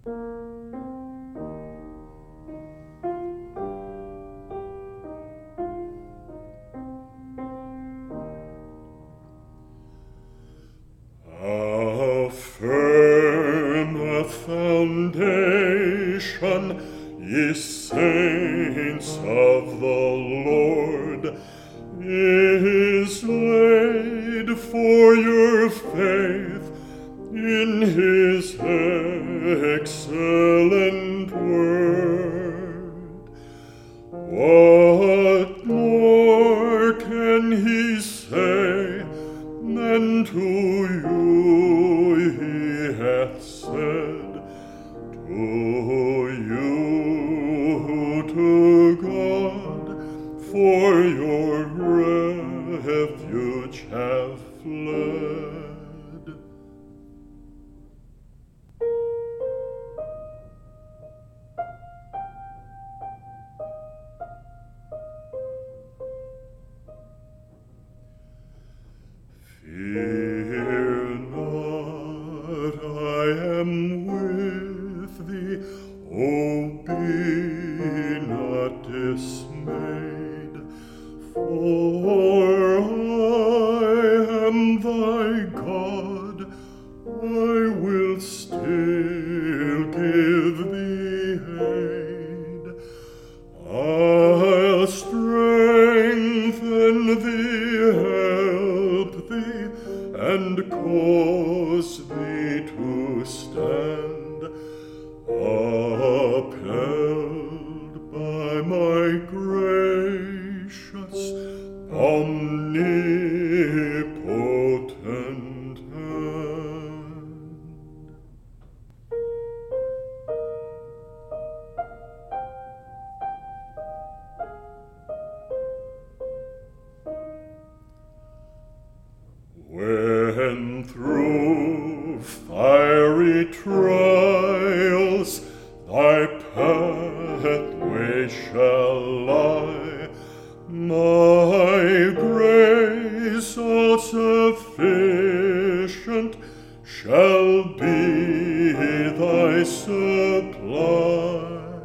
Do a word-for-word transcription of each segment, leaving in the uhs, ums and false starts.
How firm a foundation, ye saints of the Lord, is laid for your faith in his excellent word. What more can he say than to you he hath said, to you to God for your refuge have fled? Fear not, I am with thee, oh, be not dismayed, for I am thy God, I will still give thee aid. I'll strengthen thee, help thee, and cause thee to stand, upheld by my gracious, omnipotent hand. When through fiery trials thy pathway shall lie, my grace all sufficient shall be thy supply.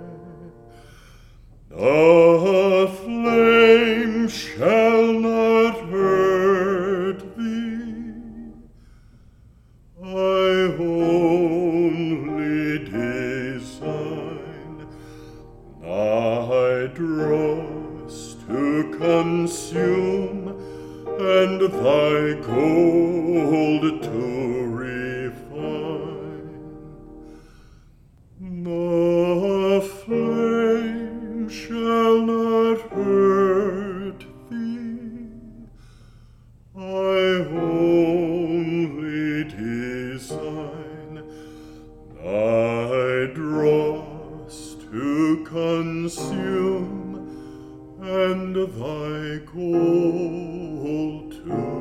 The flame shall not hurt thee, I only design thy dross to consume and thy gold to refine. The flame shall not hurt thee, I only design thy dross to consume and thy gold to